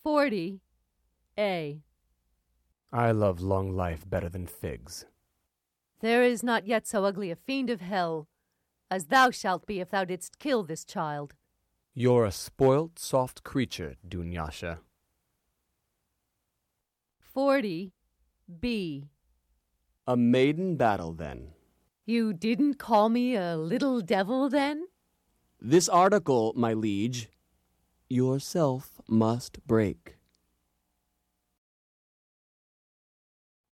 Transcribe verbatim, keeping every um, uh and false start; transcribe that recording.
forty. A. I love long life better than figs. There is not yet so ugly a fiend of hell as thou shalt be if thou didst kill this child. You're a spoilt, soft creature, Dunyasha. forty. B. A maiden battle, then. You didn't call me a little devil, then? This article, my liege, yourself must break.